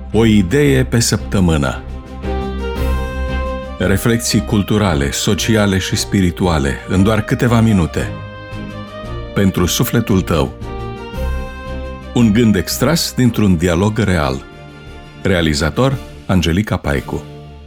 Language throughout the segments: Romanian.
O idee pe săptămână. Reflexii culturale, sociale și spirituale în doar câteva minute. Pentru sufletul tău. Un gând extras dintr-un dialog real. Realizator Angelica Paicu.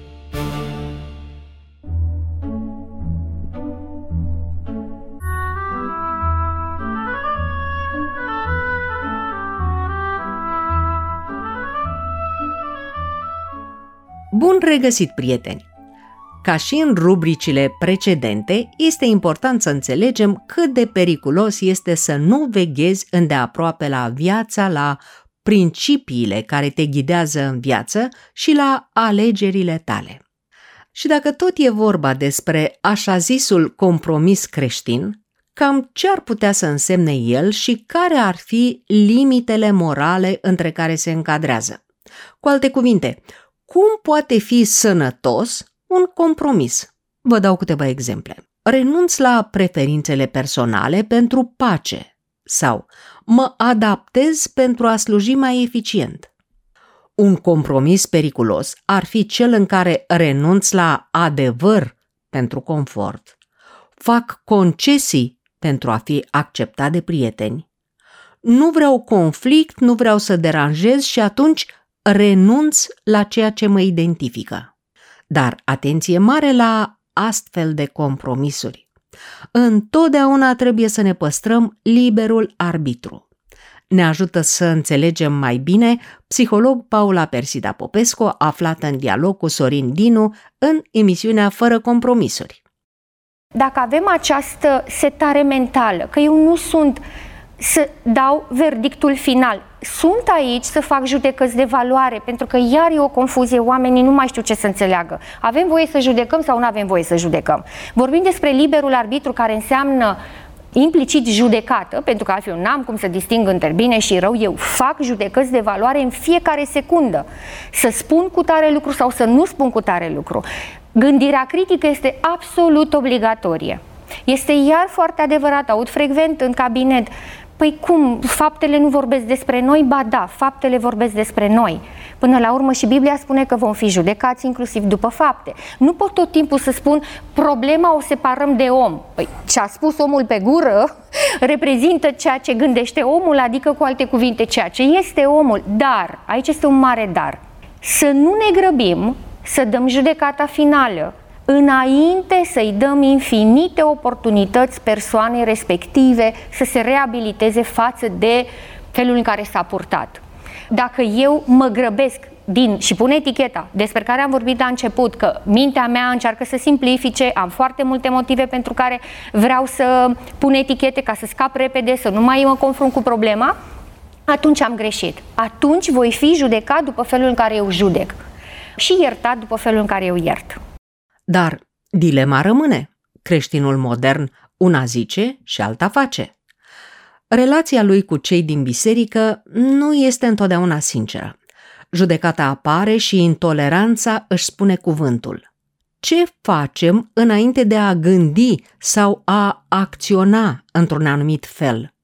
Bun regăsit, prieteni! Ca și în rubricile precedente, este important să înțelegem cât de periculos este să nu veghezi îndeaproape la viața, la principiile care te ghidează în viață și la alegerile tale. Și dacă tot e vorba despre așa zisul compromis creștin, cam ce ar putea să însemne el și care ar fi limitele morale între care se încadrează? Cu alte cuvinte, cum poate fi sănătos un compromis? Vă dau câteva exemple. Renunț la preferințele personale pentru pace sau mă adaptez pentru a sluji mai eficient. Un compromis periculos ar fi cel în care renunț la adevăr pentru confort, fac concesii pentru a fi acceptat de prieteni, nu vreau conflict, nu vreau să deranjez și atunci renunț la ceea ce mă identifică. Dar atenție mare la astfel de compromisuri. Întotdeauna trebuie să ne păstrăm liberul arbitru. Ne ajută să înțelegem mai bine psiholog Paula Persida Popescu, aflată în dialog cu Sorin Dinu în emisiunea Fără compromisuri. Dacă avem această setare mentală, că eu nu sunt să dau verdictul final, sunt aici să fac judecăți de valoare, pentru că iar e o confuzie, oamenii nu mai știu ce să înțeleagă. Avem voie să judecăm sau nu avem voie să judecăm? Vorbim despre liberul arbitru, care înseamnă implicit judecată, pentru că altfel n-am cum să disting între bine și rău, eu fac judecăți de valoare în fiecare secundă. Să spun cu tare lucru sau să nu spun cu tare lucru. Gândirea critică este absolut obligatorie. Este iar foarte adevărat, aud frecvent în cabinet: păi cum, faptele nu vorbesc despre noi? Ba da, faptele vorbesc despre noi. Până la urmă și Biblia spune că vom fi judecați inclusiv după fapte. Nu pot tot timpul să spun problema o separăm de om. Păi ce a spus omul pe gură reprezintă ceea ce gândește omul, adică cu alte cuvinte ceea ce este omul. Dar, aici este un mare dar, să nu ne grăbim să dăm judecata finală înainte să-i dăm infinite oportunități persoanei respective să se reabiliteze față de felul în care s-a purtat. Dacă eu mă grăbesc și pun eticheta despre care am vorbit la început, că mintea mea încearcă să simplifice, am foarte multe motive pentru care vreau să pun etichete ca să scap repede, să nu mai mă confrunt cu problema, atunci am greșit. Atunci voi fi judecat după felul în care eu judec și iertat după felul în care eu iert. Dar dilema rămâne. Creștinul modern una zice și alta face. Relația lui cu cei din biserică nu este întotdeauna sinceră. Judecata apare și intoleranța își spune cuvântul. Ce facem înainte de a gândi sau a acționa într-un anumit fel?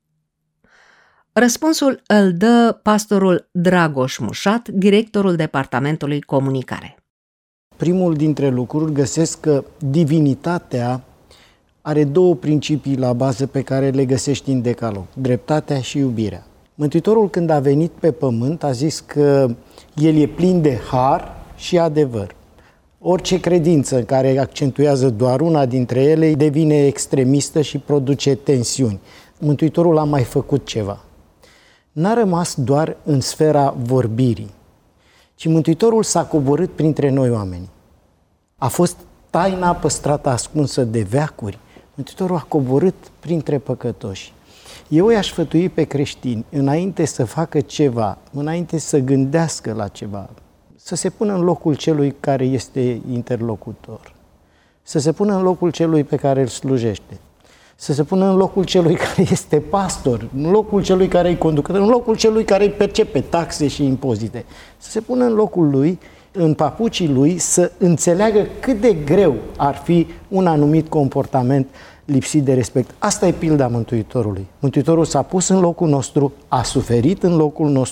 Răspunsul îl dă pastorul Dragoș Mușat, directorul Departamentului Comunicare. Primul dintre lucruri, găsesc că divinitatea are două principii la bază pe care le găsești în Decalog: dreptatea și iubirea. Mântuitorul, când a venit pe pământ, a zis că El e plin de har și adevăr. Orice credință care accentuează doar una dintre ele devine extremistă și produce tensiuni. Mântuitorul a mai făcut ceva. N-a rămas doar în sfera vorbirii, ci Mântuitorul s-a coborât printre noi oameni. A fost taina păstrată ascunsă de veacuri. Mântuitorul a coborât printre păcătoși. Eu i-aș sfătui pe creștini, înainte să facă ceva, înainte să gândească la ceva, să se pună în locul celui care este interlocutor, să se pună în locul celui pe care îl slujește, să se pună în locul celui care este pastor, în locul celui care îi conducă, în locul celui care îi percepe taxe și impozite, să se pună în locul lui, în papucii lui, să înțeleagă cât de greu ar fi un anumit comportament lipsit de respect. Asta e pilda Mântuitorului. Mântuitorul s-a pus în locul nostru, a suferit în locul nostru,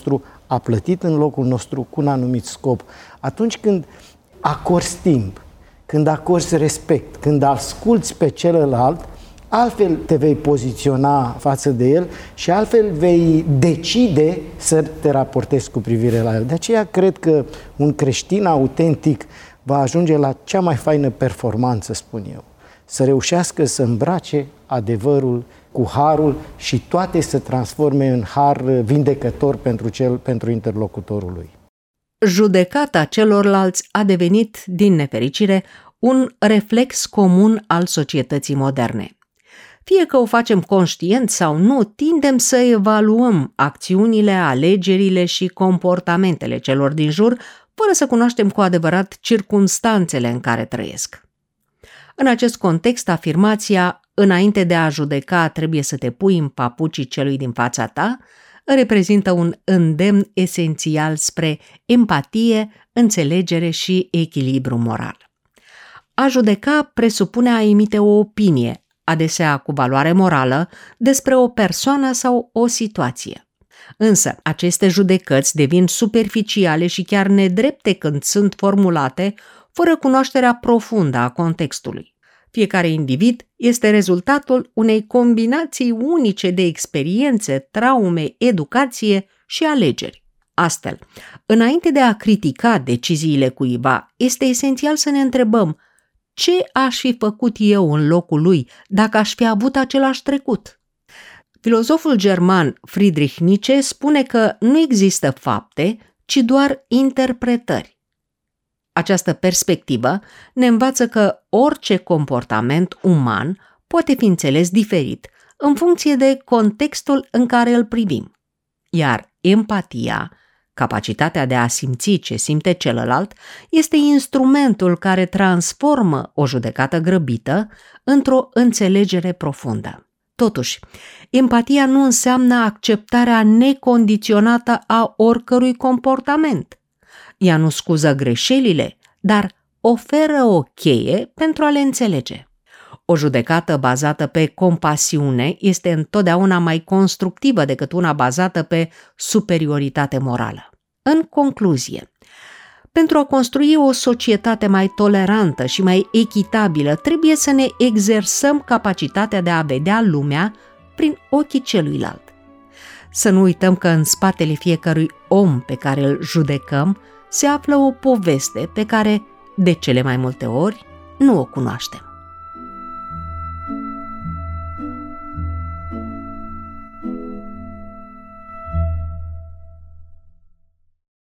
a plătit în locul nostru cu un anumit scop. Atunci când acorzi timp, când acorzi respect, când asculți pe celălalt, altfel te vei poziționa față de el și altfel vei decide să te raportezi cu privire la el. De aceea cred că un creștin autentic va ajunge la cea mai faină performanță, spun eu. Să reușească să îmbrace adevărul cu harul și toate să transforme în har vindecător pentru interlocutorul lui. Judecata celorlalți a devenit, din nefericire, un reflex comun al societății moderne. Fie că o facem conștient sau nu, tindem să evaluăm acțiunile, alegerile și comportamentele celor din jur, fără să cunoaștem cu adevărat circumstanțele în care trăiesc. În acest context, afirmația "înainte de a judeca trebuie să te pui în papucii celui din fața ta" reprezintă un îndemn esențial spre empatie, înțelegere și echilibru moral. A judeca presupune a emite o opinie, adesea cu valoare morală, despre o persoană sau o situație. Însă, aceste judecăți devin superficiale și chiar nedrepte când sunt formulate fără cunoașterea profundă a contextului. Fiecare individ este rezultatul unei combinații unice de experiențe, traume, educație și alegeri. Astfel, înainte de a critica deciziile cuiva, este esențial să ne întrebăm: ce aș fi făcut eu în locul lui dacă aș fi avut același trecut? Filozoful german Friedrich Nietzsche spune că nu există fapte, ci doar interpretări. Această perspectivă ne învață că orice comportament uman poate fi înțeles diferit în funcție de contextul în care îl privim. Iar empatia, capacitatea de a simți ce simte celălalt, este instrumentul care transformă o judecată grăbită într-o înțelegere profundă. Totuși, empatia nu înseamnă acceptarea necondiționată a oricărui comportament. Ea nu scuză greșelile, dar oferă o cheie pentru a le înțelege. O judecată bazată pe compasiune este întotdeauna mai constructivă decât una bazată pe superioritate morală. În concluzie, pentru a construi o societate mai tolerantă și mai echitabilă, trebuie să ne exersăm capacitatea de a vedea lumea prin ochii celuilalt. Să nu uităm că în spatele fiecărui om pe care îl judecăm se află o poveste pe care, de cele mai multe ori, nu o cunoaștem.